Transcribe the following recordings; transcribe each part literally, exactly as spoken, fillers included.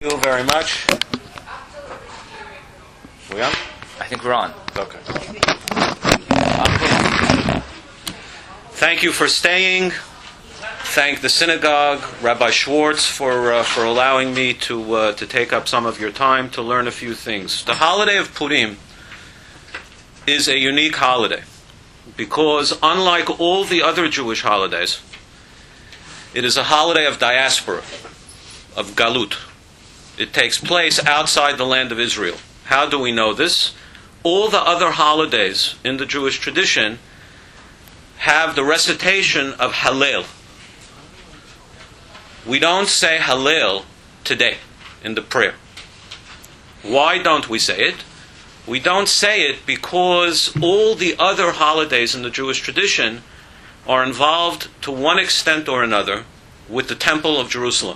Thank you very much. We on? I think we're on. Okay. Thank you for staying. Thank the synagogue, Rabbi Schwartz, for uh, for allowing me to uh, to take up some of your time to learn a few things. The holiday of Purim is a unique holiday because, unlike all the other Jewish holidays, it is a holiday of diaspora, of galut. It takes place outside the land of Israel. How do we know this? All the other holidays in the Jewish tradition have the recitation of Hallel. We don't say Hallel today in the prayer. Why don't we say it? We don't say it because all the other holidays in the Jewish tradition are involved to one extent or another with the Temple of Jerusalem.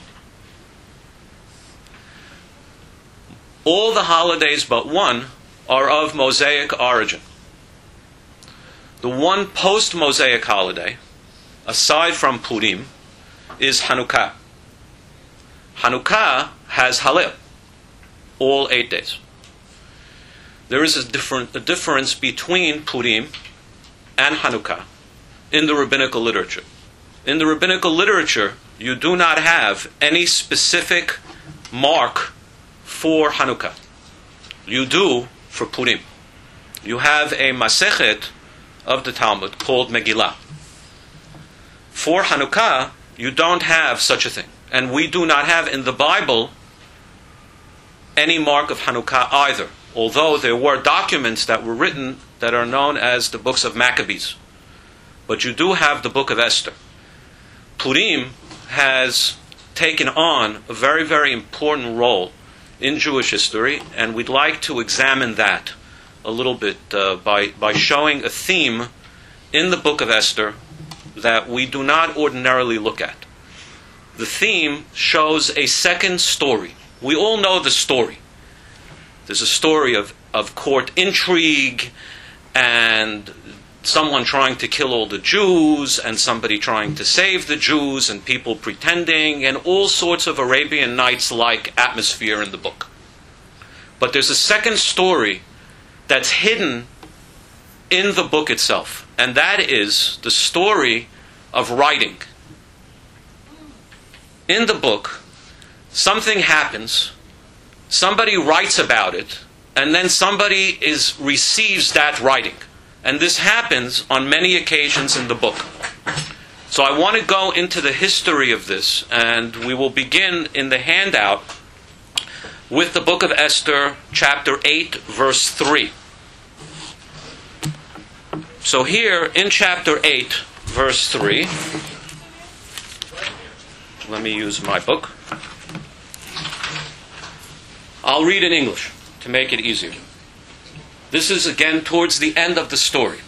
All the holidays but one are of Mosaic origin. The one post-Mosaic holiday, aside from Purim, is Hanukkah. Hanukkah has Hallel, all eight days. There is a, different, a difference between Purim and Hanukkah in the rabbinical literature. In the rabbinical literature, you do not have any specific mark for Hanukkah. You do for Purim. You have a Masechet of the Talmud called Megillah. For Hanukkah, you don't have such a thing. And we do not have in the Bible any mark of Hanukkah either, although there were documents that were written that are known as the books of Maccabees. But you do have the book of Esther. Purim has taken on a very, very important role in Jewish history, and we'd like to examine that a little bit uh, by, by showing a theme in the book of Esther that we do not ordinarily look at. The theme shows a second story. We all know the story. There's a story of, of court intrigue and someone trying to kill all the Jews and somebody trying to save the Jews and people pretending and all sorts of Arabian Nights-like atmosphere in the book. But there's a second story that's hidden in the book itself, and that is the story of writing. In the book, something happens, somebody writes about it, and then somebody is receives that writing. And this happens on many occasions in the book. So I want to go into the history of this, and we will begin in the handout with the book of Esther, chapter eight, verse three. So here in chapter eight, verse three, let me use my book. I'll read in English to make it easier. This is again towards the end of the story.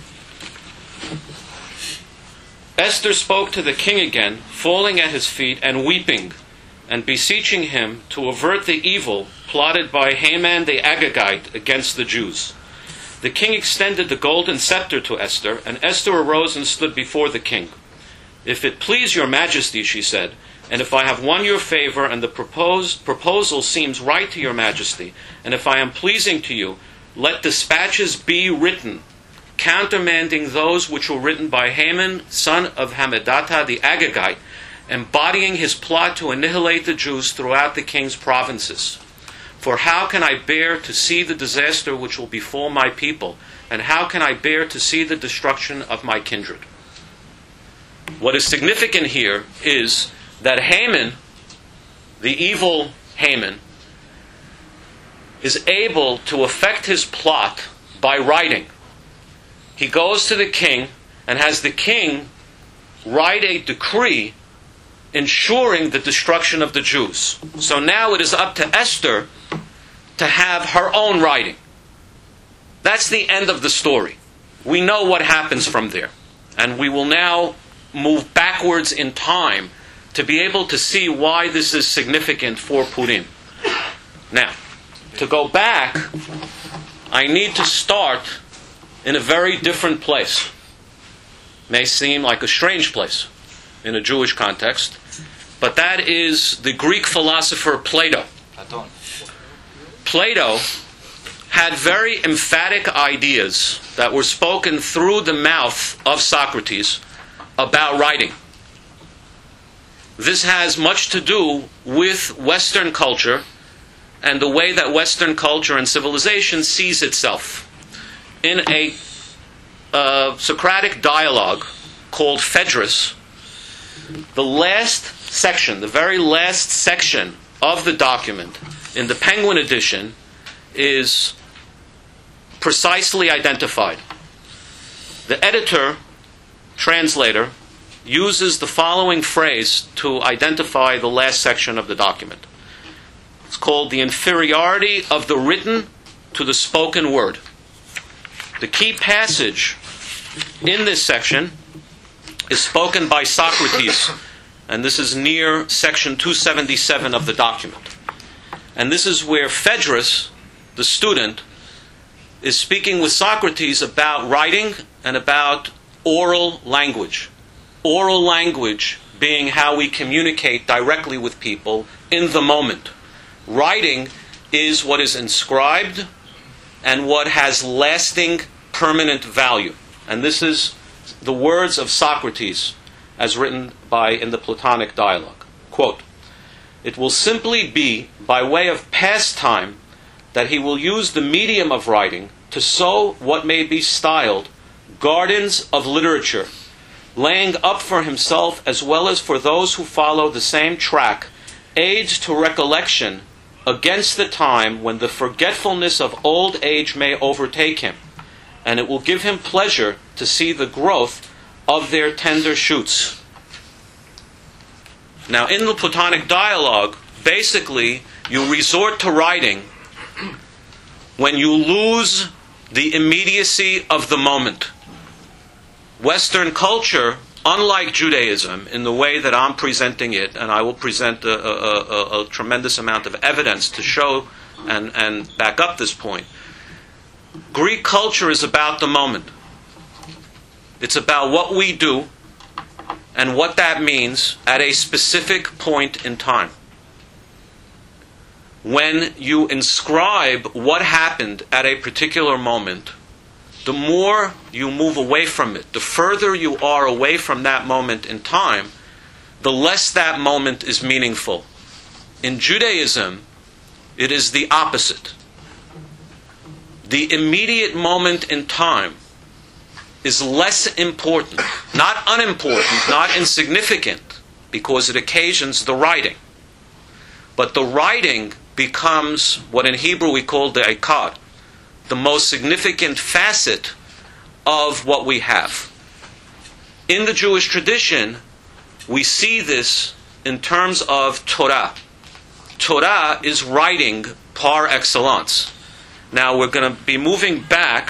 Esther spoke to the king again, falling at his feet and weeping, and beseeching him to avert the evil plotted by Haman the Agagite against the Jews. The king extended the golden scepter to Esther, and Esther arose and stood before the king. "If it please your majesty," she said, "and if I have won your favor, and the proposed proposal seems right to your majesty, and if I am pleasing to you, let dispatches be written, countermanding those which were written by Haman, son of Hammedatha the Agagite, embodying his plot to annihilate the Jews throughout the king's provinces. For how can I bear to see the disaster which will befall my people, and how can I bear to see the destruction of my kindred?" What is significant here is that Haman, the evil Haman, is able to effect his plot by writing. He goes to the king and has the king write a decree ensuring the destruction of the Jews. So now it is up to Esther to have her own writing. That's the end of the story. We know what happens from there. And we will now move backwards in time to be able to see why this is significant for Purim. Now, to go back, I need to start in a very different place. May seem like a strange place in a Jewish context, but that is the Greek philosopher Plato. Platon. Plato had very emphatic ideas that were spoken through the mouth of Socrates about writing. This has much to do with Western culture and the way that Western culture and civilization sees itself. In a uh, Socratic dialogue called Phaedrus, the last section, the very last section of the document in the Penguin edition is precisely identified. The editor, translator, uses the following phrase to identify the last section of the document. It's called the inferiority of the written to the spoken word. The key passage in this section is spoken by Socrates, and this is near section two seventy-seven of the document. And this is where Phaedrus, the student, is speaking with Socrates about writing and about oral language. Oral language being how we communicate directly with people in the moment. Writing is what is inscribed and what has lasting, permanent value. And this is the words of Socrates as written by in the Platonic dialogue. Quote, "It will simply be by way of pastime that he will use the medium of writing to sow what may be styled gardens of literature, laying up for himself as well as for those who follow the same track, aids to recollection against the time when the forgetfulness of old age may overtake him, and it will give him pleasure to see the growth of their tender shoots." Now, in the Platonic dialogue, basically, you resort to writing when you lose the immediacy of the moment. Western culture, unlike Judaism, in the way that I'm presenting it, and I will present a, a, a, a tremendous amount of evidence to show and, and back up this point, Greek culture is about the moment. It's about what we do and what that means at a specific point in time. When you inscribe what happened at a particular moment, the more you move away from it, the further you are away from that moment in time, the less that moment is meaningful. In Judaism, it is the opposite. The immediate moment in time is less important, not unimportant, not insignificant, because it occasions the writing. But the writing becomes what in Hebrew we call the ikar, the most significant facet of what we have. In the Jewish tradition, we see this in terms of Torah. Torah is writing par excellence. Now we're going to be moving back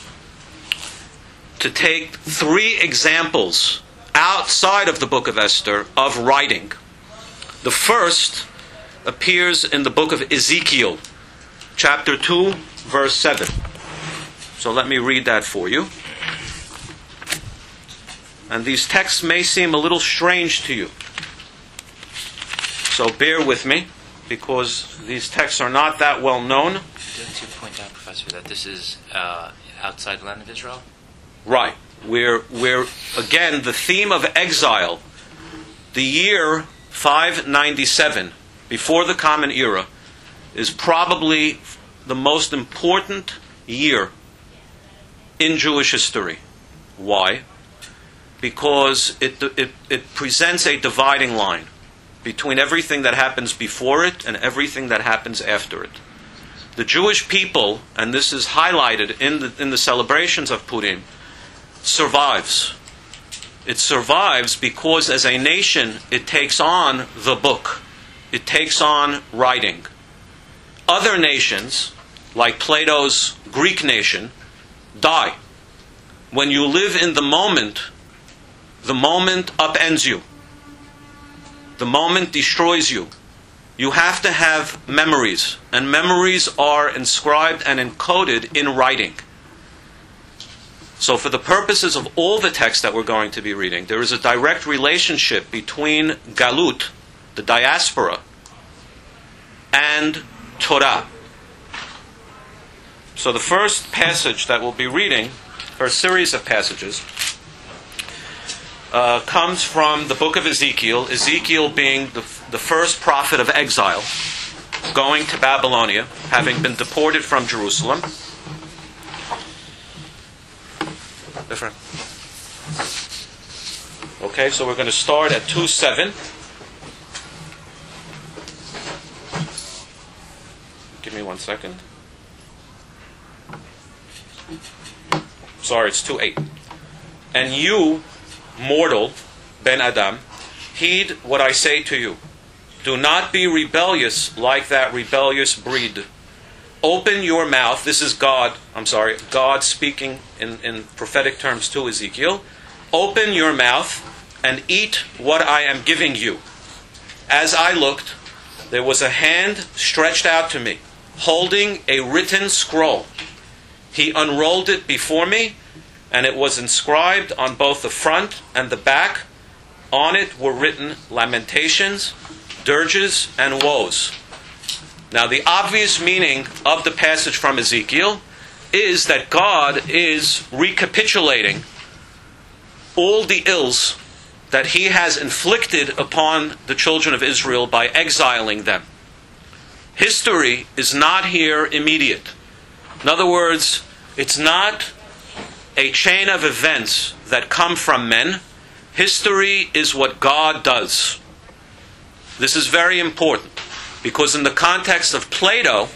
to take three examples outside of the book of Esther of writing. The first appears in the book of Ezekiel, chapter two, verse seven. So let me read that for you. And these texts may seem a little strange to you. So bear with me, because these texts are not that well known. Didn't you point out, Professor, that this is uh, outside the land of Israel? Right. We're, we're, again, the theme of exile, the year five ninety-seven, before the Common Era, is probably the most important year in Jewish history. Why? Because it, it, it presents a dividing line between everything that happens before it and everything that happens after it. The Jewish people, and this is highlighted in the, in the celebrations of Purim, survives. It survives because as a nation it takes on the book. It takes on writing. Other nations, like Plato's Greek nation, die. When you live in the moment, the moment upends you. The moment destroys you. You have to have memories, and memories are inscribed and encoded in writing. So for the purposes of all the texts that we're going to be reading, there is a direct relationship between Galut, the diaspora, and Torah. So the first passage that we'll be reading, or a series of passages, uh, comes from the book of Ezekiel, Ezekiel being the, the first prophet of exile, going to Babylonia, having been deported from Jerusalem. Different. Okay, so we're going to start at two seven. Give me one second. Sorry, it's two eight. And you, mortal, Ben Adam, heed what I say to you. Do not be rebellious like that rebellious breed. Open your mouth. This is God, I'm sorry, God speaking in, in prophetic terms to Ezekiel. Open your mouth and eat what I am giving you. As I looked, there was a hand stretched out to me, holding a written scroll. He unrolled it before me, and it was inscribed on both the front and the back. On it were written lamentations, dirges, and woes. Now, the obvious meaning of the passage from Ezekiel is that God is recapitulating all the ills that He has inflicted upon the children of Israel by exiling them. History is not here immediate. In other words, it's not a chain of events that come from men. History is what God does. This is very important, because in the context of Plato,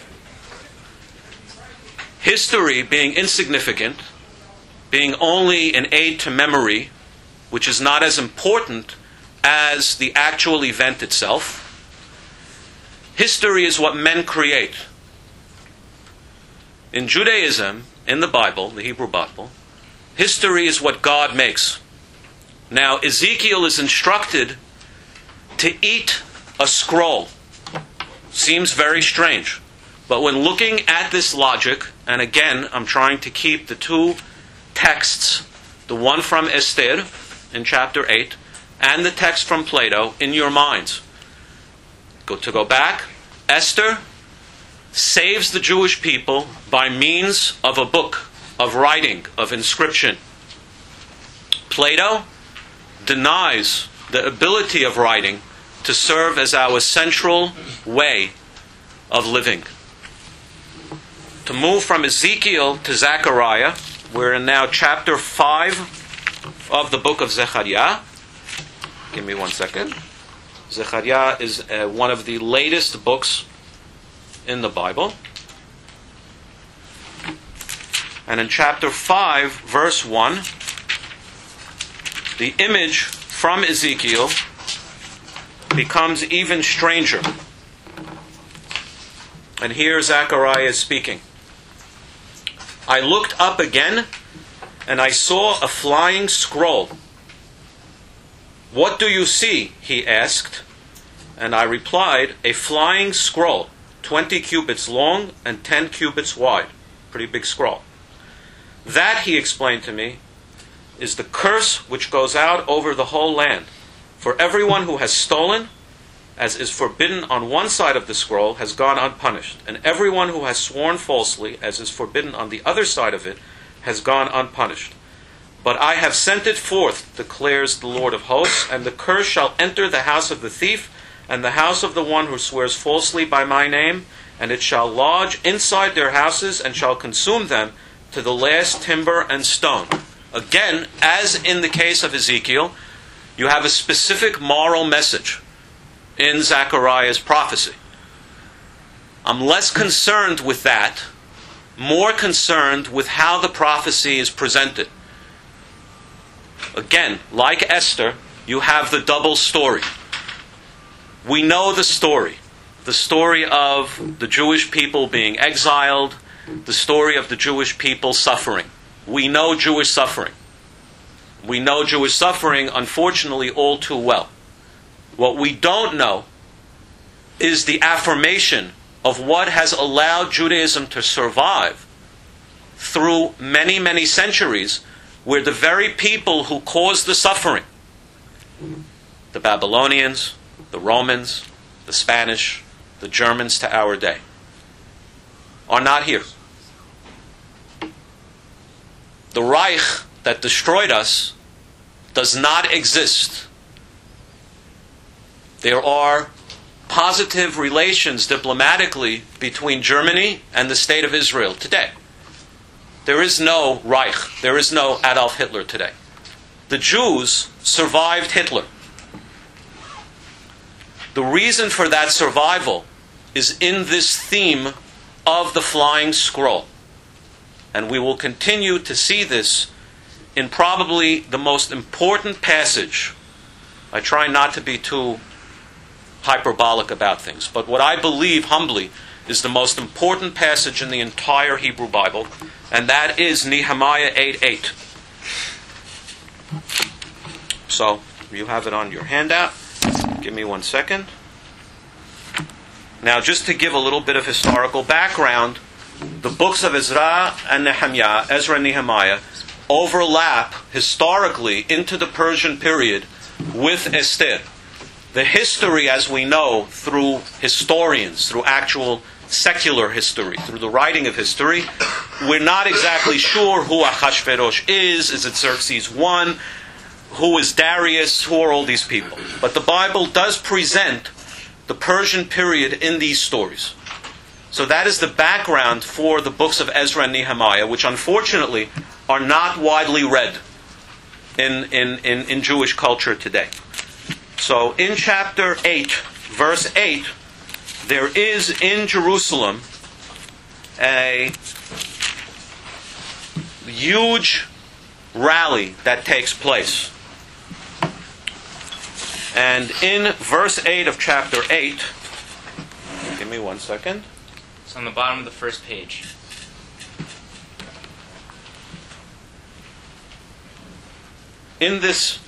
history being insignificant, being only an aid to memory, which is not as important as the actual event itself, history is what men create. In Judaism, in the Bible, the Hebrew Bible, history is what God makes. Now, Ezekiel is instructed to eat a scroll. Seems very strange. But when looking at this logic, and again, I'm trying to keep the two texts, the one from Esther in chapter eight, and the text from Plato, in your minds. Go to go back, Esther saves the Jewish people by means of a book, of writing, of inscription. Plato denies the ability of writing to serve as our central way of living. To move from Ezekiel to Zechariah, we're in now chapter five of the book of Zechariah. Give me one second. Zechariah is uh, one of the latest books in the Bible. And in chapter five, verse one, the image from Ezekiel becomes even stranger. And here Zechariah is speaking. I looked up again, and I saw a flying scroll. What do you see? He asked. And I replied, a flying scroll, twenty cubits long and ten cubits wide. Pretty big scroll. That, he explained to me, is the curse which goes out over the whole land. For everyone who has stolen, as is forbidden on one side of the scroll, has gone unpunished. And everyone who has sworn falsely, as is forbidden on the other side of it, has gone unpunished. But I have sent it forth, declares the Lord of hosts, and the curse shall enter the house of the thief, and the house of the one who swears falsely by my name, and it shall lodge inside their houses, and shall consume them to the last timber and stone. Again, as in the case of Ezekiel, you have a specific moral message in Zechariah's prophecy. I'm less concerned with that, more concerned with how the prophecy is presented. Again, like Esther, you have the double story. We know the story. The story of the Jewish people being exiled, the story of the Jewish people suffering. We know Jewish suffering. We know Jewish suffering, unfortunately, all too well. What we don't know is the affirmation of what has allowed Judaism to survive through many, many centuries, where the very people who caused the suffering, the Babylonians, the Romans, the Spanish, the Germans to our day, are not here. The Reich that destroyed us does not exist. There are positive relations diplomatically between Germany and the State of Israel today. There is no Reich. There is no Adolf Hitler today. The Jews survived Hitler. The reason for that survival is in this theme of the flying scroll. And we will continue to see this in probably the most important passage. I try not to be too hyperbolic about things, but what I believe humbly is the most important passage in the entire Hebrew Bible, and that is Nehemiah eight eight. So, you have it on your handout. Give me one second. Now, just to give a little bit of historical background, the books of Ezra and Nehemiah, Ezra and Nehemiah, overlap historically into the Persian period with Esther. The history, as we know, through historians, through actual secular history, through the writing of history, we're not exactly sure who Achashverosh is. Is it Xerxes I? Who is Darius? Who are all these people? But the Bible does present the Persian period in these stories. So that is the background for the books of Ezra and Nehemiah, which unfortunately are not widely read in, in, in, in Jewish culture today. So in chapter eight, verse eight, there is in Jerusalem a huge rally that takes place. And in verse eight of chapter eight, give me one second. It's on the bottom of the first page. In this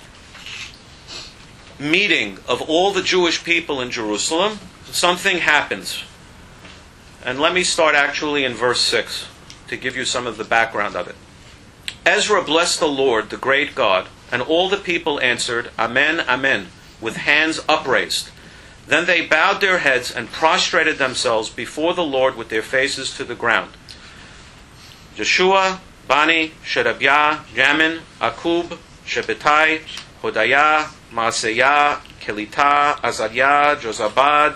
meeting of all the Jewish people in Jerusalem, something happens. And let me start actually in verse six to give you some of the background of it. Ezra blessed the Lord, the great God, and all the people answered, Amen, Amen, with hands upraised. Then they bowed their heads and prostrated themselves before the Lord with their faces to the ground. Joshua, Bani, Sherebiah, Jamin, Akub, Shabbatai, Hodiah, Maaseiah, Kelita, Azariah, Jozabad,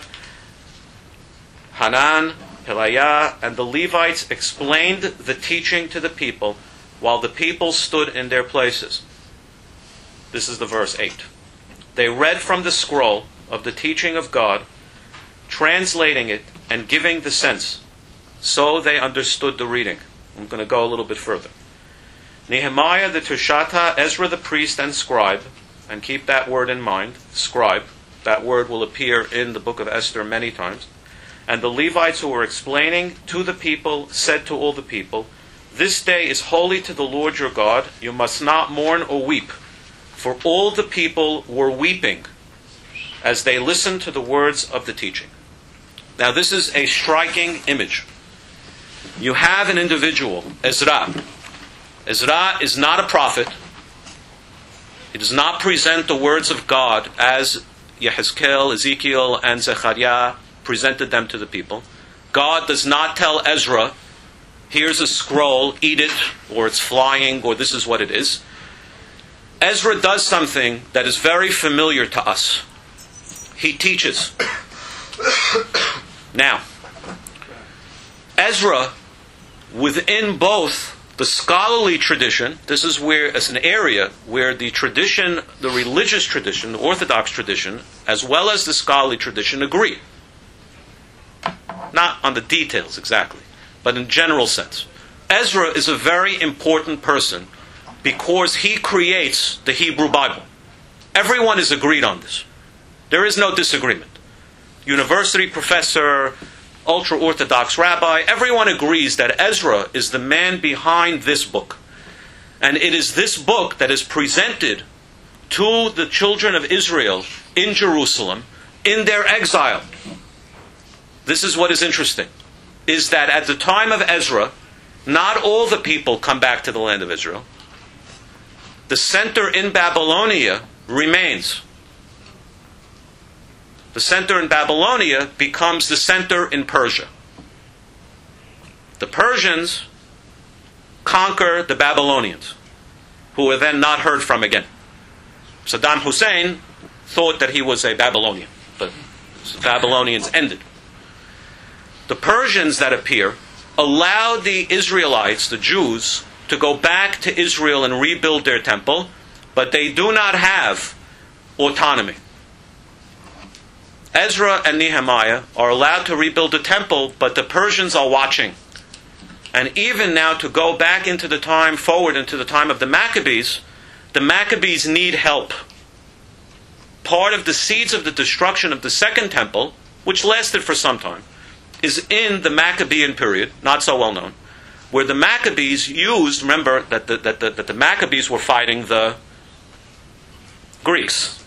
Hanan, Peliah, and the Levites explained the teaching to the people while the people stood in their places. This is the verse eight. They read from the scroll of the teaching of God, translating it and giving the sense. So they understood the reading. I'm going to go a little bit further. Nehemiah the Tushata, Ezra the priest and scribe, and keep that word in mind, scribe. That word will appear in the book of Esther many times. And the Levites who were explaining to the people said to all the people, This day is holy to the Lord your God. You must not mourn or weep. For all the people were weeping as they listened to the words of the teaching. Now this is a striking image. You have an individual, Ezra. Ezra is not a prophet. He does not present the words of God as Yehezkel, Ezekiel, and Zechariah presented them to the people. God does not tell Ezra, here's a scroll, eat it, or it's flying, or this is what it is. Ezra does something that is very familiar to us. He teaches. Now, Ezra, within both the scholarly tradition, this is where it's an area where the tradition, the religious tradition, the Orthodox tradition, as well as the scholarly tradition agree. Not on the details exactly, but in general sense. Ezra is a very important person because he creates the Hebrew Bible. Everyone is agreed on this. There is no disagreement. University professor, ultra-Orthodox rabbi, everyone agrees that Ezra is the man behind this book. And it is this book that is presented to the children of Israel in Jerusalem in their exile. This is what is interesting, is that at the time of Ezra, not all the people come back to the land of Israel. The center in Babylonia remains. the center in Babylonia becomes the center in Persia. The Persians conquer the Babylonians, who were then not heard from again. Saddam Hussein thought that he was a Babylonian, but the Babylonians ended. The Persians that appear allowed the Israelites, the Jews, to go back to Israel and rebuild their temple, but they do not have autonomy. Ezra and Nehemiah are allowed to rebuild the temple, but the Persians are watching. And even now, to go back into the time, forward into the time of the Maccabees, the Maccabees need help. Part of the seeds of the destruction of the Second Temple, which lasted for some time, is in the Maccabean period, not so well known, where the Maccabees used, remember that the, that the, that the Maccabees were fighting the Greeks.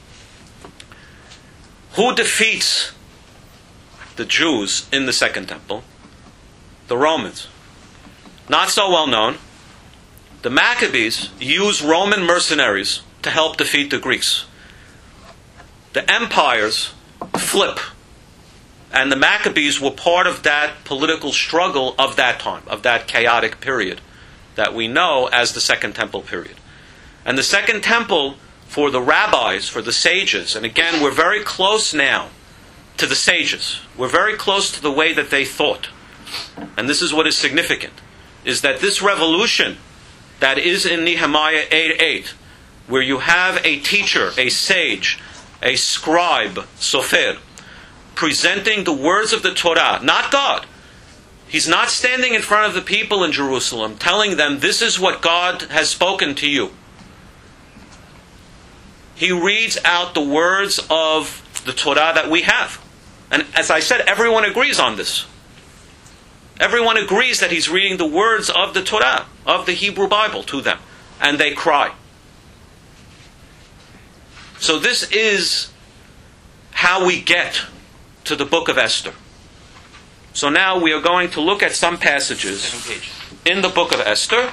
Who defeats the Jews in the Second Temple? The Romans. Not so well known. The Maccabees use Roman mercenaries to help defeat the Greeks. The empires flip. And the Maccabees were part of that political struggle of that time, of that chaotic period that we know as the Second Temple period. And the Second Temple, for the rabbis, for the sages, and again, we're very close now to the sages. We're very close to the way that they thought. And this is what is significant, is that this revolution that is in Nehemiah eight eight, where you have a teacher, a sage, a scribe, sofer, presenting the words of the Torah, not God. He's not standing in front of the people in Jerusalem telling them, this is what God has spoken to you. He reads out the words of the Torah that we have. And as I said, everyone agrees on this. Everyone agrees that he's reading the words of the Torah, of the Hebrew Bible to them. And they cry. So this is how we get to the book of Esther. So now we are going to look at some passages in the book of Esther.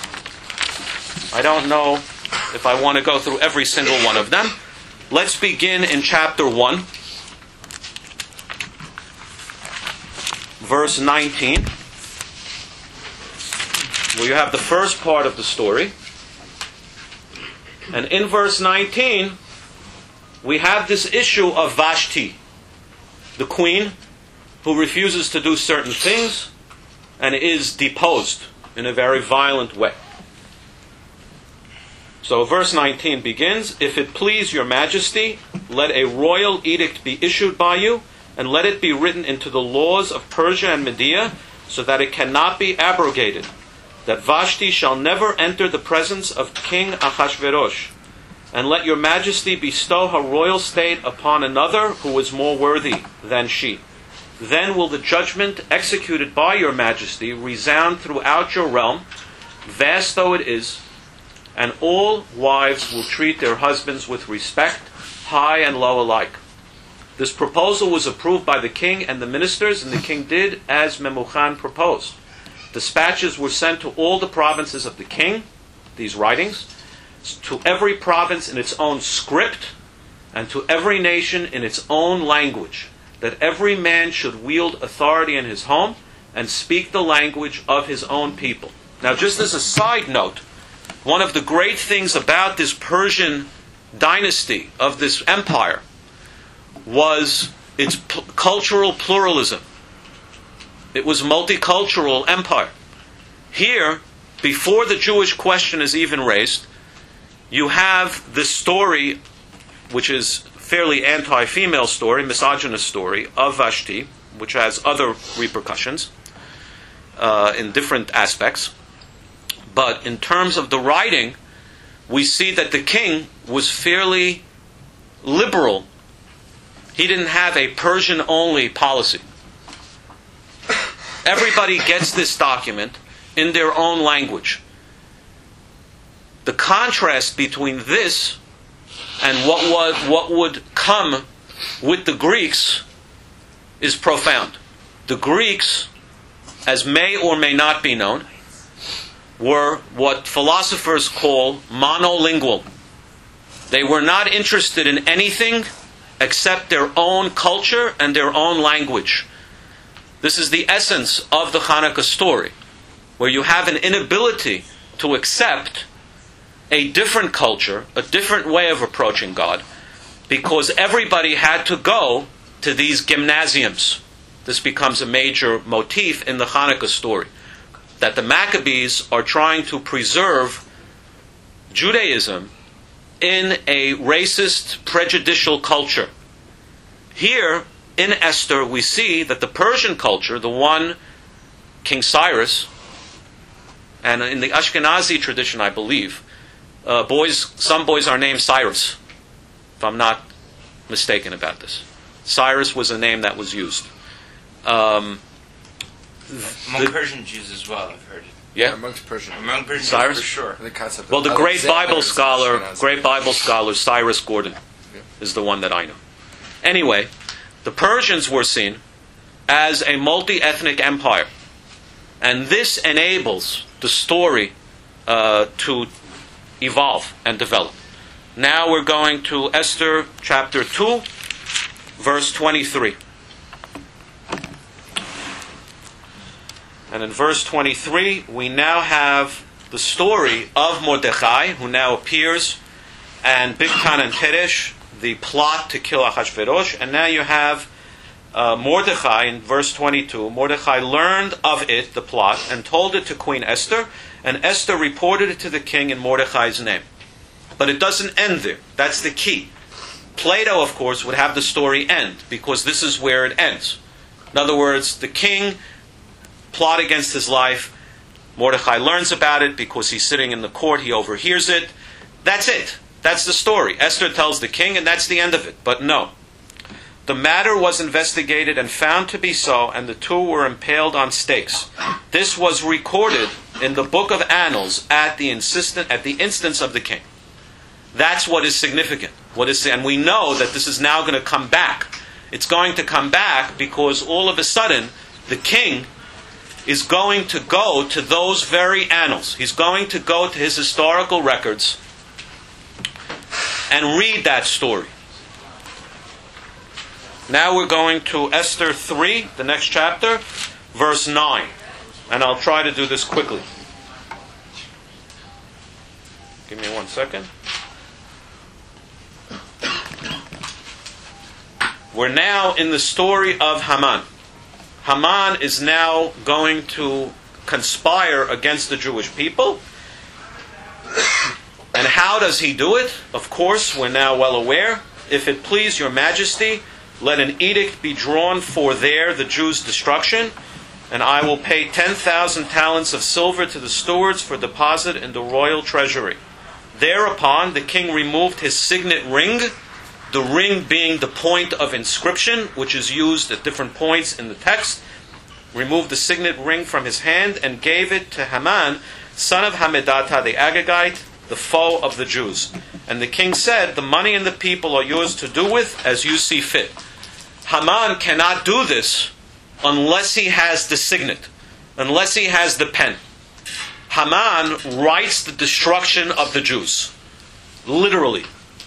I don't know if I want to go through every single one of them. Let's begin in chapter one, verse nineteen, where you have the first part of the story. And in verse nineteen, we have this issue of Vashti, the queen who refuses to do certain things and is deposed in a very violent way. So verse nineteen begins, "If it please your majesty, let a royal edict be issued by you, and let it be written into the laws of Persia and Media, so that it cannot be abrogated, that Vashti shall never enter the presence of King Ahasuerus. And let your majesty bestow her royal state upon another who is more worthy than she. Then will the judgment executed by your majesty resound throughout your realm, vast though it is, and all wives will treat their husbands with respect, high and low alike." This proposal was approved by the king and the ministers, and the king did as Memucan proposed. Dispatches were sent to all the provinces of the king, these writings, to every province in its own script, and to every nation in its own language, that every man should wield authority in his home and speak the language of his own people. Now, just as a side note, one of the great things about this Persian dynasty, of this empire, was its p- cultural pluralism. It was a multicultural empire. Here, before the Jewish question is even raised, you have this story, which is fairly anti-female story, misogynist story, of Vashti, which has other repercussions uh, in different aspects. But in terms of the writing, we see that the king was fairly liberal. He didn't have a Persian-only policy. Everybody gets this document in their own language. The contrast between this and what would, what would come with the Greeks is profound. The Greeks, as may or may not be known, were what philosophers call monolingual. They were not interested in anything accept their own culture and their own language. This is the essence of the Hanukkah story, where you have an inability to accept a different culture, a different way of approaching God, because everybody had to go to these gymnasiums. This becomes a major motif in the Hanukkah story, that the Maccabees are trying to preserve Judaism in a racist, prejudicial culture. Here, in Esther, we see that the Persian culture, the one King Cyrus, and in the Ashkenazi tradition, I believe, uh, boys, some boys are named Cyrus, if I'm not mistaken about this. Cyrus was a name that was used. Um, Among the, Persian Jews as well, I've heard it. Yeah, amongst Persian. Among Persian Cyrus? Jews, for sure. The concept well, the of great Alexander Bible is scholar, Ashkenazi. great Bible scholar Cyrus Gordon, Yeah. is the one that I know. Anyway, the Persians were seen as a multi-ethnic empire, and this enables the story uh, to evolve and develop. Now we're going to Esther chapter two, verse twenty-three. And in verse twenty-three, we now have the story of Mordechai, who now appears, and Bigtan and Teresh, the plot to kill Ahasuerus. And now you have uh, Mordechai in verse twenty-two. Mordechai learned of it, the plot, and told it to Queen Esther, and Esther reported it to the king in Mordechai's name. But it doesn't end there. That's the key. Plato, of course, would have the story end, because this is where it ends. In other words, the king plot against his life. Mordechai learns about it because he's sitting in the court. He overhears it. That's it. That's the story. Esther tells the king, and that's the end of it. But no. The matter was investigated and found to be so, and the two were impaled on stakes. This was recorded in the book of Annals at the insistent, at the instance of the king. That's what is significant. What is, and we know that this is now going to come back. It's going to come back because all of a sudden, the king is going to go to those very annals. He's going to go to his historical records and read that story. Now we're going to Esther three, the next chapter, verse nine. And I'll try to do this quickly. Give me one second. We're now in the story of Haman. Haman is now going to conspire against the Jewish people. And how does he do it? Of course, we're now well aware. If it please your majesty, let an edict be drawn for there the Jews' destruction, and I will pay ten thousand talents of silver to the stewards for deposit in the royal treasury. Thereupon the king removed his signet ring, the ring being the point of inscription, which is used at different points in the text, removed the signet ring from his hand and gave it to Haman, son of Hammedatha the Agagite, the foe of the Jews. And the king said, the money and the people are yours to do with as you see fit. Haman cannot do this unless he has the signet, unless he has the pen. Haman writes the destruction of the Jews. Literally.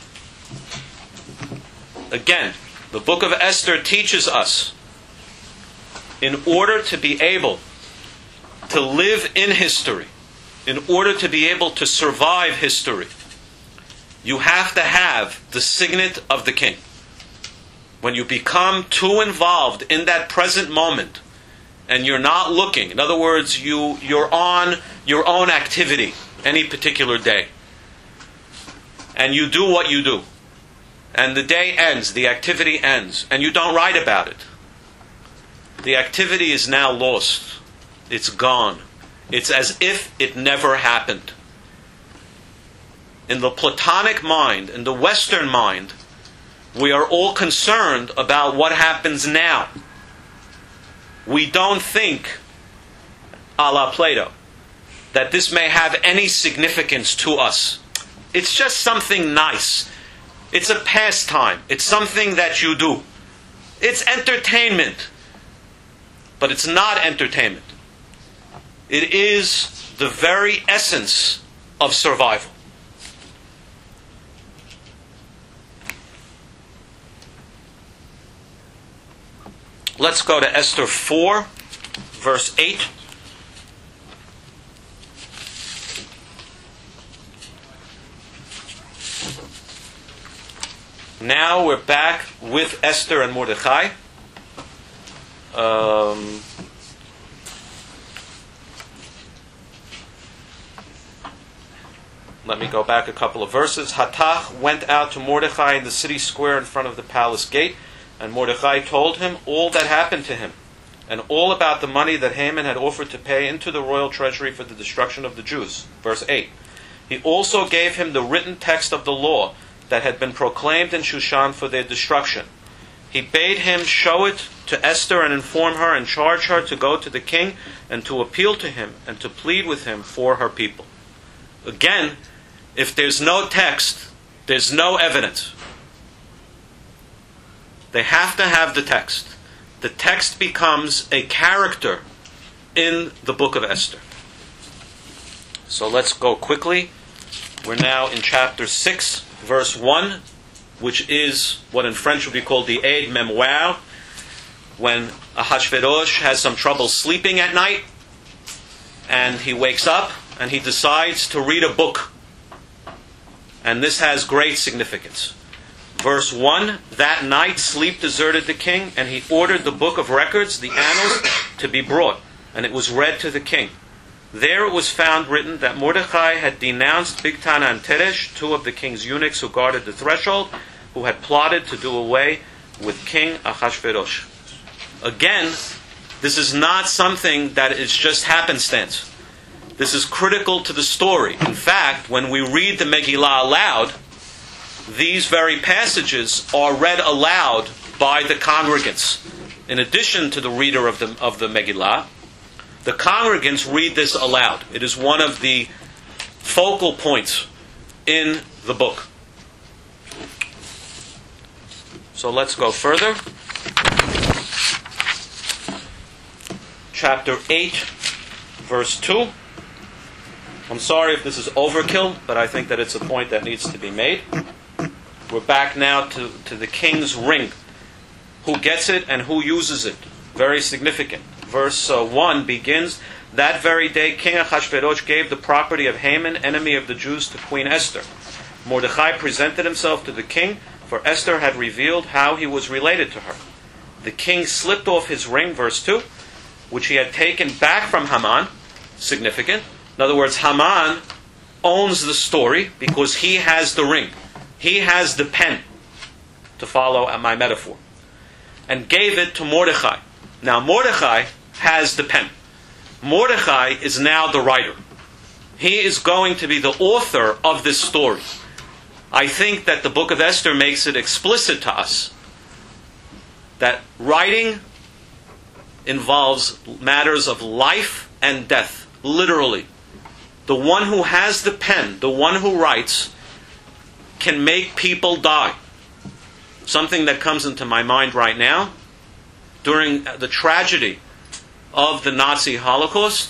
Again, the book of Esther teaches us, in order to be able to live in history, in order to be able to survive history, you have to have the signet of the king. When you become too involved in that present moment, and you're not looking, in other words, you, you're on your own activity any particular day, and you do what you do, and the day ends, the activity ends, and you don't write about it, the activity is now lost. It's gone. It's as if it never happened. In the Platonic mind, in the Western mind, we are all concerned about what happens now. We don't think, a la Plato, that this may have any significance to us. It's just something nice. It's a pastime. It's something that you do. It's entertainment. But it's not entertainment. It is the very essence of survival. let's go to Esther four, verse eight. Now we're back with Esther and Mordechai. Um, let me go back a couple of verses. Hatach went out to Mordechai in the city square in front of the palace gate, and Mordechai told him all that happened to him, and all about the money that Haman had offered to pay into the royal treasury for the destruction of the Jews. Verse eight. He also gave him the written text of the law that had been proclaimed in Shushan for their destruction. He bade him show it to Esther and inform her and charge her to go to the king and to appeal to him and to plead with him for her people. Again, if there's no text, there's no evidence. They have to have the text. The text becomes a character in the book of Esther. So let's go quickly. We're now in chapter six, verse one, which is what in French would be called the aide memoire, when Ahasuerus has some trouble sleeping at night, and he wakes up and he decides to read a book. And this has great significance. Verse one, that night sleep deserted the king, and he ordered the book of records, the annals, to be brought, and it was read to the king. There it was found written that Mordechai had denounced Bigtana and Teresh, two of the king's eunuchs who guarded the threshold, who had plotted to do away with King Ahasuerus. Again, this is not something that is just happenstance. This is critical to the story. In fact, when we read the Megillah aloud, these very passages are read aloud by the congregants. In addition to the reader of the, of the Megillah, the congregants read this aloud. It is one of the focal points in the book. So let's go further. Chapter eight, verse two. I'm sorry if this is overkill, but I think that it's a point that needs to be made. We're back now to, to the king's ring. Who gets it and who uses it? Very significant. Verse uh, one begins, that very day King Ahasuerus gave the property of Haman, enemy of the Jews, to Queen Esther. Mordechai presented himself to the king, for Esther had revealed how he was related to her. The king slipped off his ring, verse two, which he had taken back from Haman. Significant. In other words, Haman owns the story because he has the ring. He has the pen, to follow my metaphor, and gave it to Mordechai. Now Mordechai has the pen. Mordechai is now the writer. He is going to be the author of this story. I think that the book of Esther makes it explicit to us that writing involves matters of life and death, literally. The one who has the pen, the one who writes, can make people die. Something that comes into my mind right now, during the tragedy of the Nazi Holocaust,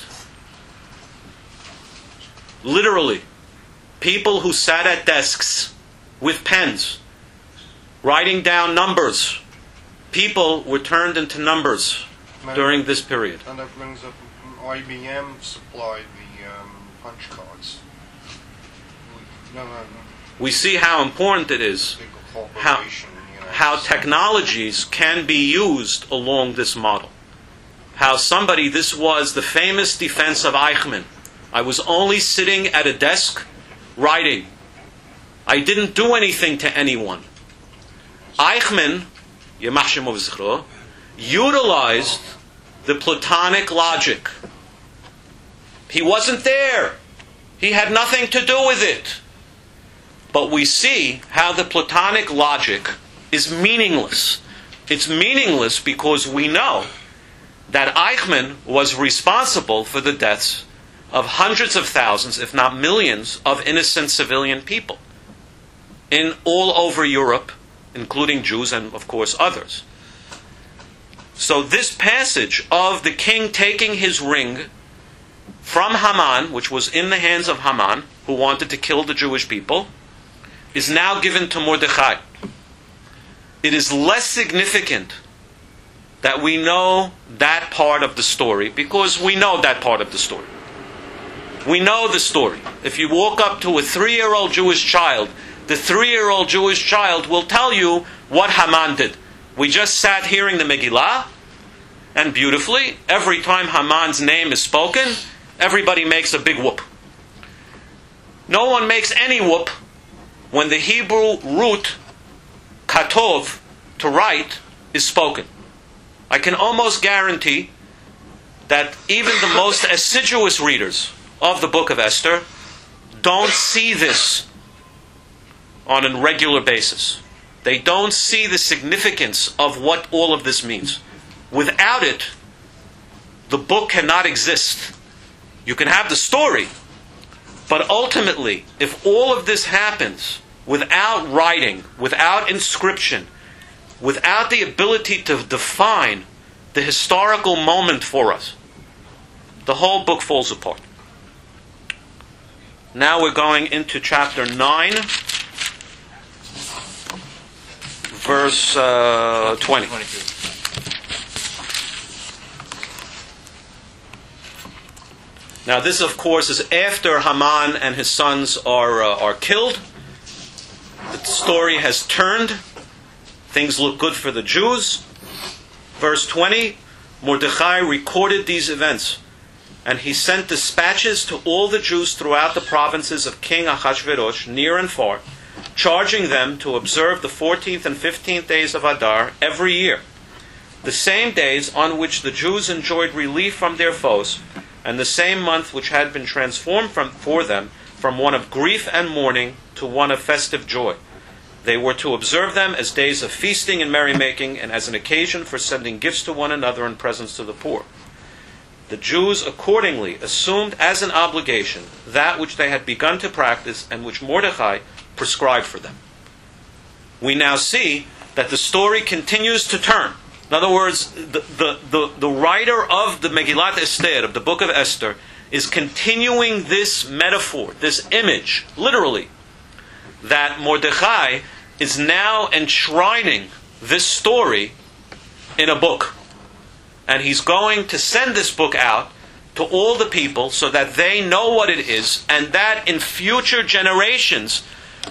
literally, people who sat at desks with pens, writing down numbers, people were turned into numbers during this period. And that brings up, I B M supplied the um, punch cards. No, no, no. We see how important it is, how, how technologies can be used along this model. How somebody, this was the famous defense of Eichmann. I was only sitting at a desk writing. I didn't do anything to anyone. Eichmann, Yemach Shemo V'Zichro, utilized the Platonic logic. He wasn't there. He had nothing to do with it. But we see how the Platonic logic is meaningless. It's meaningless because we know that Eichmann was responsible for the deaths of hundreds of thousands, if not millions, of innocent civilian people in all over Europe, including Jews and, of course, others. So this passage of the king taking his ring from Haman, which was in the hands of Haman, who wanted to kill the Jewish people, is now given to Mordechai. It is less significant that we know that part of the story, because we know that part of the story. We know the story. If you walk up to a three-year-old Jewish child, the three-year-old Jewish child will tell you what Haman did. We just sat hearing the Megillah, and beautifully, every time Haman's name is spoken, everybody makes a big whoop. No one makes any whoop when the Hebrew root, katov, to write, is spoken. I can almost guarantee that even the most assiduous readers of the book of Esther don't see this on a regular basis. They don't see the significance of what all of this means. Without it, the book cannot exist. You can have the story, but ultimately, if all of this happens without writing, without inscription, without the ability to define the historical moment for us, the whole book falls apart. Now we're going into chapter nine, verse uh, twenty. Now this, of course, is after Haman and his sons are uh, are killed. The story has turned. Things look good for the Jews. Verse twenty, Mordechai recorded these events, and he sent dispatches to all the Jews throughout the provinces of King Ahasuerus, near and far, charging them to observe the fourteenth and fifteenth days of Adar every year, the same days on which the Jews enjoyed relief from their foes, and the same month which had been transformed from, for them from one of grief and mourning to one of festive joy. They were to observe them as days of feasting and merrymaking, and as an occasion for sending gifts to one another and presents to the poor. The Jews accordingly assumed as an obligation that which they had begun to practice and which Mordechai prescribed for them. We now see that the story continues to turn. In other words, the, the, the, the writer of the Megillat Esther, of the book of Esther, is continuing this metaphor, this image, literally, that Mordechai is now enshrining this story in a book. And he's going to send this book out to all the people so that they know what it is, and that in future generations,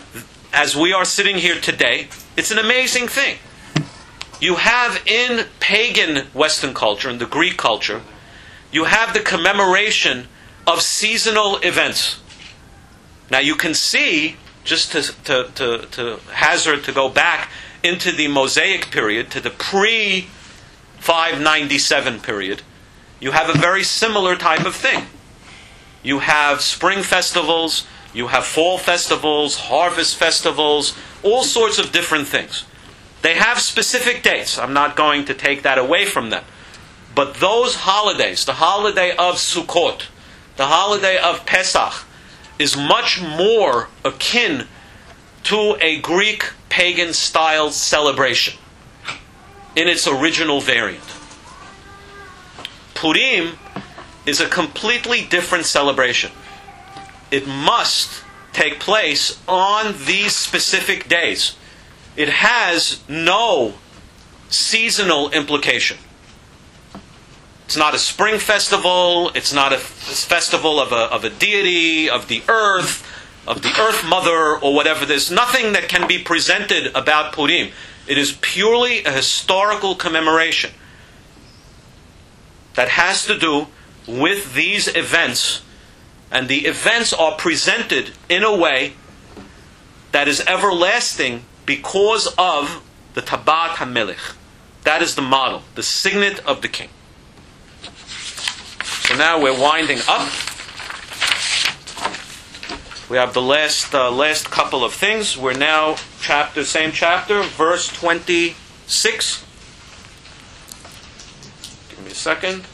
as we are sitting here today, it's an amazing thing. You have in pagan Western culture, in the Greek culture, you have the commemoration of seasonal events. Now you can see, just to, to, to, to hazard to go back into the Mosaic period, to the pre five ninety-seven period, you have a very similar type of thing. You have spring festivals, you have fall festivals, harvest festivals, all sorts of different things. They have specific dates. I'm not going to take that away from them. But those holidays, the holiday of Sukkot, the holiday of Pesach, is much more akin to a Greek pagan-style celebration in its original variant. Purim is a completely different celebration. It must take place on these specific days. It has no seasonal implication. It's not a spring festival. It's not a festival of a, of a deity, of the earth, of the earth mother, or whatever. There's nothing that can be presented about Purim. It is purely a historical commemoration that has to do with these events, and the events are presented in a way that is everlasting because of the Tabat HaMelech. That is the model, the signet of the king. So now we're winding up. We have the last uh, last couple of things. We're now chapter, same chapter, verse twenty-six. Give me a second.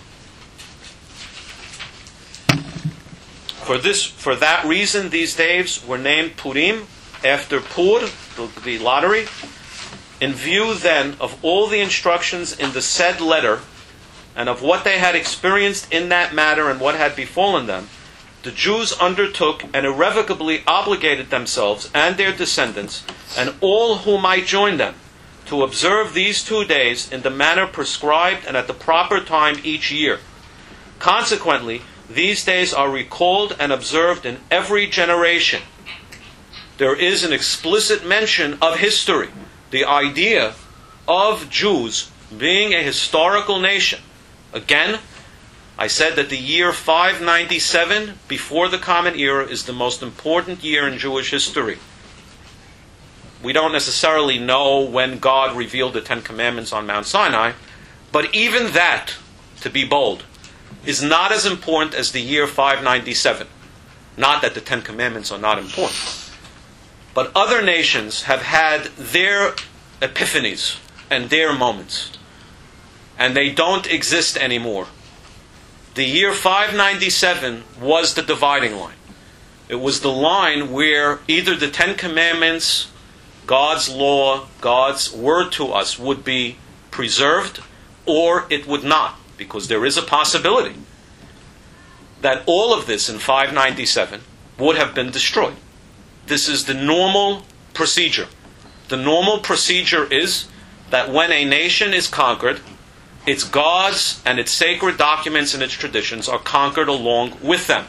For this, for that reason, these days were named Purim, after Pur, the, the lottery. In view then of all the instructions in the said letter, and of what they had experienced in that matter and what had befallen them, the Jews undertook and irrevocably obligated themselves and their descendants, and all who might join them, to observe these two days in the manner prescribed and at the proper time each year. Consequently, these days are recalled and observed in every generation. There is an explicit mention of history, the idea of Jews being a historical nation. Again, I said that the year five ninety-seven, before the Common Era, is the most important year in Jewish history. We don't necessarily know when God revealed the Ten Commandments on Mount Sinai, but even that, to be bold, is not as important as the year five ninety-seven. Not that the Ten Commandments are not important. But other nations have had their epiphanies and their moments. And they don't exist anymore. The year five ninety-seven was the dividing line. It was the line where either the Ten Commandments, God's law, God's word to us would be preserved, or it would not, because there is a possibility that all of this in five ninety-seven would have been destroyed. This is the normal procedure. The normal procedure is that when a nation is conquered, its gods and its sacred documents and its traditions are conquered along with them.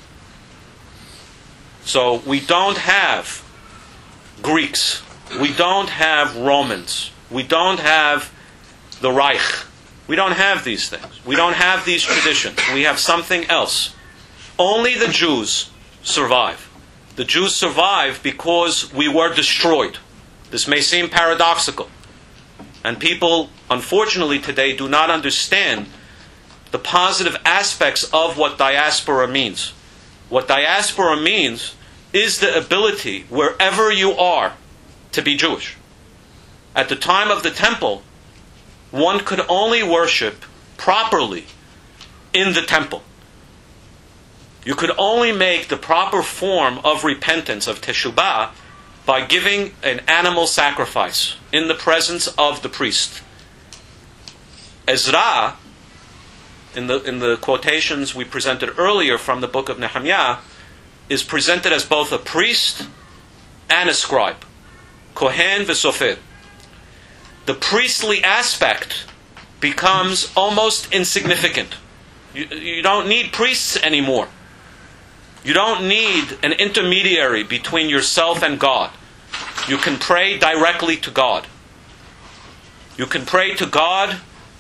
So we don't have Greeks. We don't have Romans. We don't have the Reich. We don't have these things. We don't have these traditions. We have something else. Only the Jews survive. The Jews survive because we were destroyed. This may seem paradoxical. And people, unfortunately today, do not understand the positive aspects of what diaspora means. What diaspora means is the ability, wherever you are, to be Jewish. At the time of the temple, one could only worship properly in the temple. You could only make the proper form of repentance, of teshubah, by giving an animal sacrifice in the presence of the priest. Ezra, in the, in the quotations we presented earlier from the book of Nehemiah, is presented as both a priest and a scribe. Kohen v'sofer. The priestly aspect becomes almost insignificant. You, you don't need priests anymore. You don't need an intermediary between yourself and God. You can pray directly to God. You can pray to God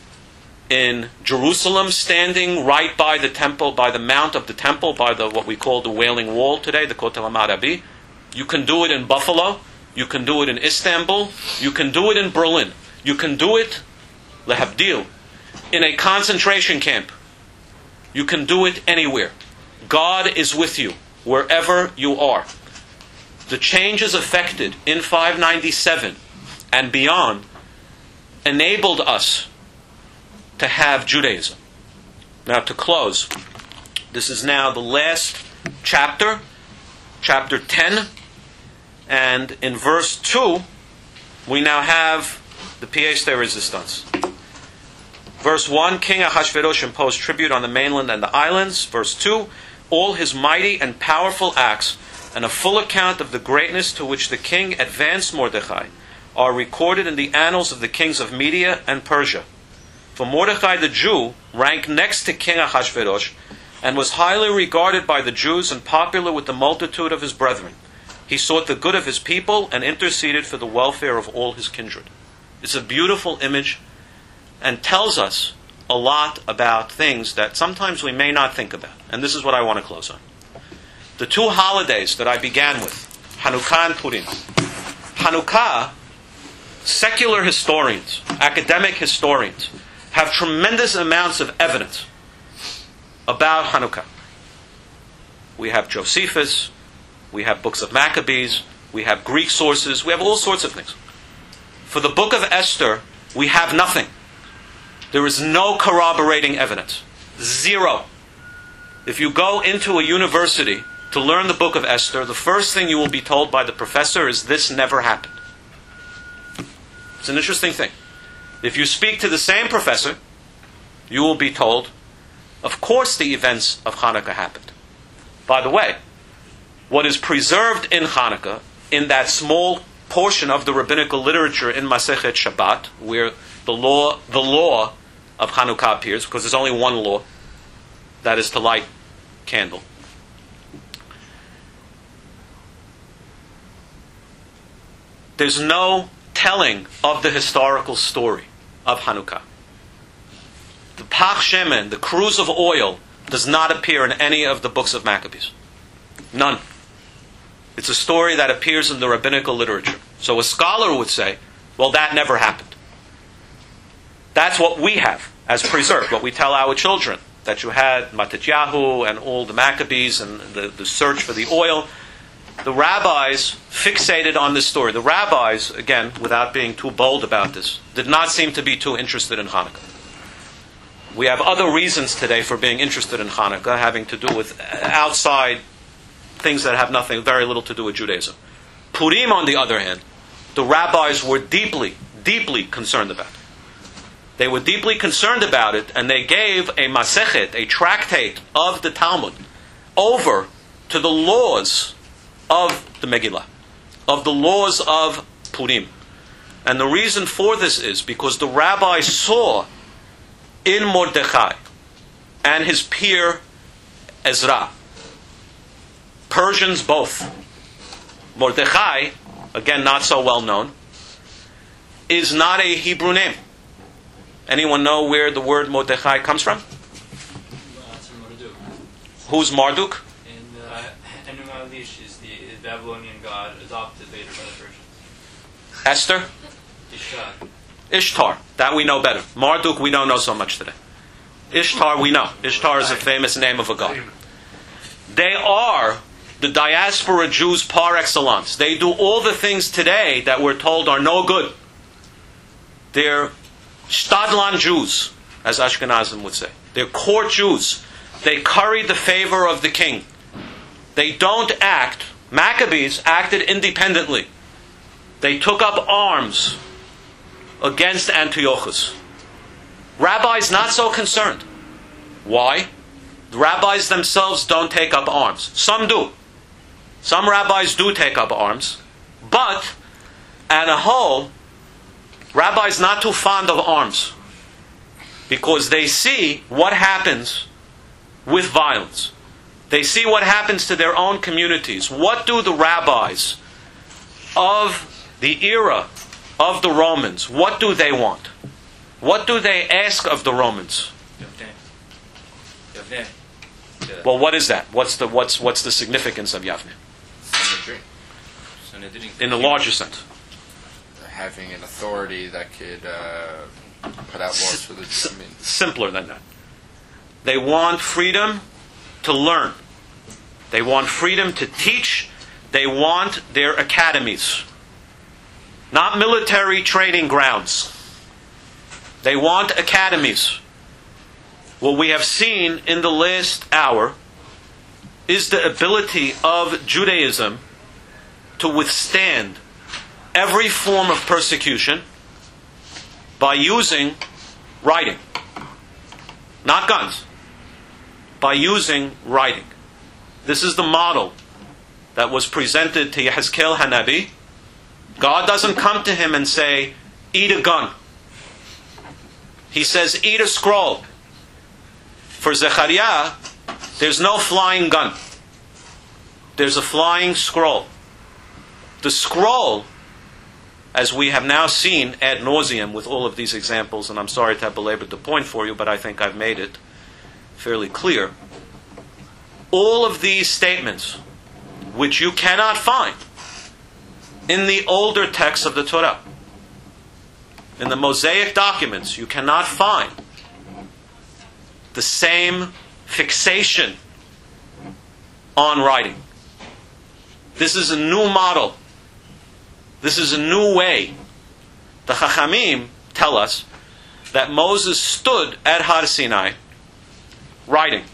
in Jerusalem, standing right by the temple, by the mount of the temple, by the what we call the Wailing Wall today, the Kotel HaMarabi. You can do it in Buffalo. You can do it in Istanbul. You can do it in Berlin. You can do it, lehabdil, in a concentration camp. You can do it anywhere. God is with you, wherever you are. The changes effected in five ninety-seven and beyond enabled us to have Judaism. Now, to close, this is now the last chapter, chapter ten, and in verse two, we now have the pièce de résistance. Verse one, King Ahasuerus imposed tribute on the mainland and the islands. Verse two, all his mighty and powerful acts and a full account of the greatness to which the king advanced Mordechai are recorded in the annals of the kings of Media and Persia. For Mordechai the Jew ranked next to King Ahasuerus and was highly regarded by the Jews and popular with the multitude of his brethren. He sought the good of his people and interceded for the welfare of all his kindred. It's a beautiful image and tells us a lot about things that sometimes we may not think about. And this is what I want to close on. The two holidays that I began with, Hanukkah and Purim. Hanukkah, secular historians, academic historians, have tremendous amounts of evidence about Hanukkah. We have Josephus, we have books of Maccabees, we have Greek sources, we have all sorts of things. For the book of Esther, we have nothing. There is no corroborating evidence. Zero. If you go into a university to learn the book of Esther, the first thing you will be told by the professor is this never happened. It's an interesting thing. If you speak to the same professor, you will be told, of course the events of Hanukkah happened. By the way, what is preserved in Hanukkah, in that small portion of the rabbinical literature in Masechet Shabbat, where the law, the law of Hanukkah appears, because there's only one law, that is to light candle. There's no telling of the historical story of Hanukkah. The Pach Shemen, the cruse of oil, does not appear in any of the books of Maccabees. None. It's a story that appears in the rabbinical literature. So a scholar would say, well, that never happened. That's what we have as preserved, what we tell our children, that you had Matityahu and all the Maccabees and the, the search for the oil. The rabbis fixated on this story. The rabbis, again, without being too bold about this, did not seem to be too interested in Hanukkah. We have other reasons today for being interested in Hanukkah, having to do with outside things that have nothing, very little to do with Judaism. Purim, on the other hand, the rabbis were deeply, deeply concerned about. They were deeply concerned about it, and they gave a masechet, a tractate of the Talmud, over to the laws of the Megillah, of the laws of Purim. And the reason for this is because the rabbis saw in Mordechai and his peer Ezra, Persians both. Mordechai, again not so well known, is not a Hebrew name. Anyone know where the word Mordechai comes from? Who's Marduk? And uh, Enuma-Elish is the Babylonian god adopted later by the Persians. Esther? Ishtar. Ishtar. That we know better. Marduk we don't know so much today. Ishtar we know. Ishtar is a famous name of a god. They are the diaspora Jews par excellence. They do all the things today that we're told are no good. They're Stadlan Jews, as Ashkenazim would say. They're court Jews. They curry the favor of the king. They don't act. Maccabees acted independently. They took up arms against Antiochus. Rabbis not so concerned. Why? The rabbis themselves don't take up arms. Some do. Some rabbis do take up arms. But, at a whole, rabbis not too fond of arms. Because they see what happens with violence. They see what happens to their own communities. What do the rabbis of the era of the Romans, what do they want? What do they ask of the Romans? Well, what is that? What's the what's what's the significance of Yavne? In the larger sense. Having an authority that could uh, put out laws for the Jews. I mean, simpler than that. They want freedom to learn. They want freedom to teach. They want their academies. Not military training grounds. They want academies. What we have seen in the last hour is the ability of Judaism to withstand every form of persecution by using writing. Not guns. By using writing. This is the model that was presented to Yehezkel Hanabi. God doesn't come to him and say, eat a gun. He says, eat a scroll. For Zechariah, there's no flying gun. There's a flying scroll. The scroll, as we have now seen ad nauseum with all of these examples, and I'm sorry to have belabored the point for you, but I think I've made it fairly clear. All of these statements, which you cannot find in the older texts of the Torah, in the Mosaic documents, you cannot find the same fixation on writing. This is a new model. This is a new way. The Chachamim tell us that Moses stood at Har Sinai writing.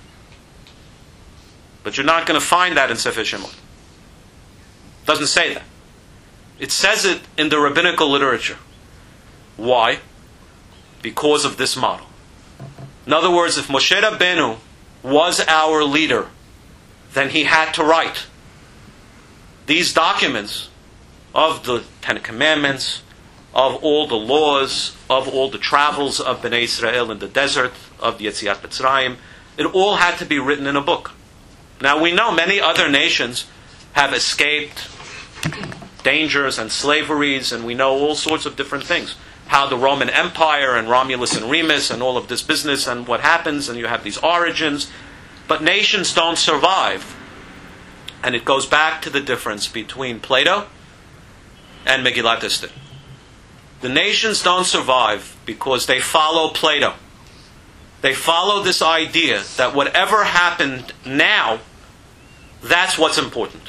But you're not going to find that in Sefer Shemot. It doesn't say that. It says it in the rabbinical literature. Why? Because of this model. In other words, if Moshe Rabbeinu was our leader, then he had to write. These documents of the Ten Commandments, of all the laws, of all the travels of Bnei Israel in the desert, of the Yetziat Mitzrayim. It all had to be written in a book. Now we know many other nations have escaped dangers and slaveries, and we know all sorts of different things. How the Roman Empire and Romulus and Remus and all of this business and what happens, and you have these origins. But nations don't survive. And it goes back to the difference between Plato and Megillat Esther. The nations don't survive because they follow Plato. They follow this idea that whatever happened now, that's what's important.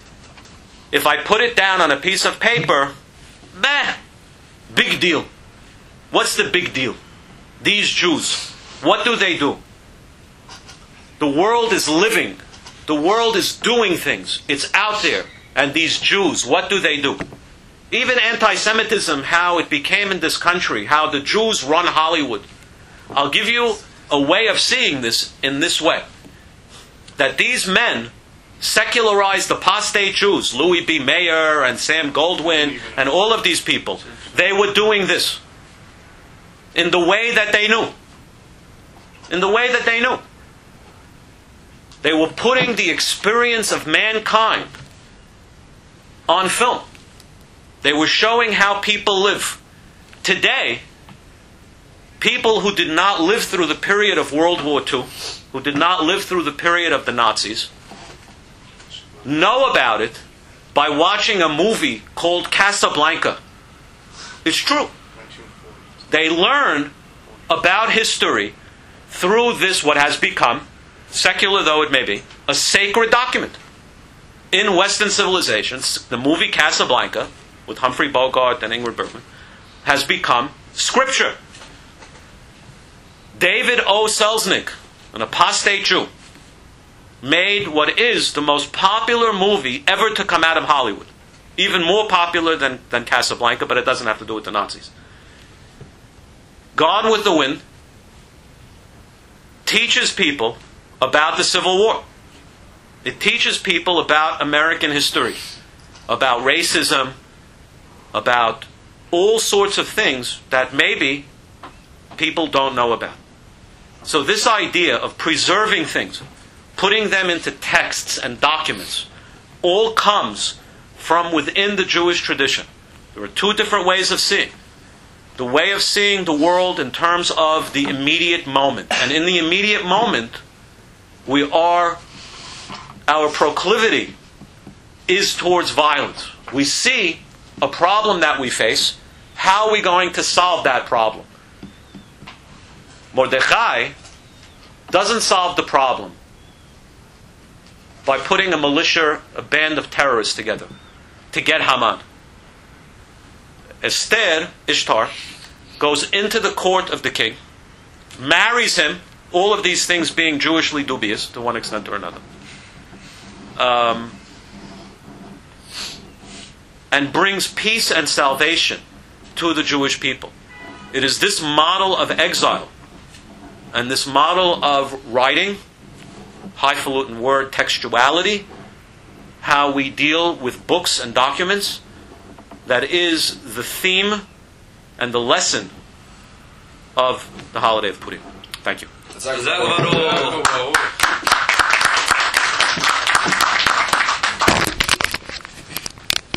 If I put it down on a piece of paper, meh, big deal. What's the big deal? These Jews, what do they do? The world is living. The world is doing things. It's out there. And these Jews, what do they do? Even anti-Semitism, how it became in this country, how the Jews run Hollywood. I'll give you a way of seeing this in this way. That these men secularized apostate Jews, Louis B. Mayer and Sam Goldwyn and all of these people. They were doing this in the way that they knew. In the way that they knew. They were putting the experience of mankind on film. They were showing how people live. Today, people who did not live through the period of World War Two, who did not live through the period of the Nazis, know about it by watching a movie called Casablanca. It's true. They learn about history through this, what has become, secular though it may be, a sacred document. In Western civilizations, the movie Casablanca, with Humphrey Bogart and Ingrid Bergman, has become scripture. David O. Selznick, an apostate Jew, made what is the most popular movie ever to come out of Hollywood. Even more popular than, than Casablanca, but it doesn't have to do with the Nazis. Gone with the Wind teaches people about the Civil War. It teaches people about American history, about racism, about all sorts of things that maybe people don't know about. So this idea of preserving things, putting them into texts and documents, all comes from within the Jewish tradition. There are two different ways of seeing. The way of seeing the world in terms of the immediate moment. And in the immediate moment, we are, our proclivity is towards violence. We see a problem that we face. How are we going to solve that problem? Mordechai doesn't solve the problem by putting a militia, a band of terrorists together to get Haman. Esther, Ishtar, goes into the court of the king, marries him, all of these things being Jewishly dubious to one extent or another, um, and brings peace and salvation to the Jewish people. It is this model of exile and this model of writing, highfalutin word, textuality, how we deal with books and documents, that is the theme and the lesson of the holiday of Purim. Thank you. Jazakallah.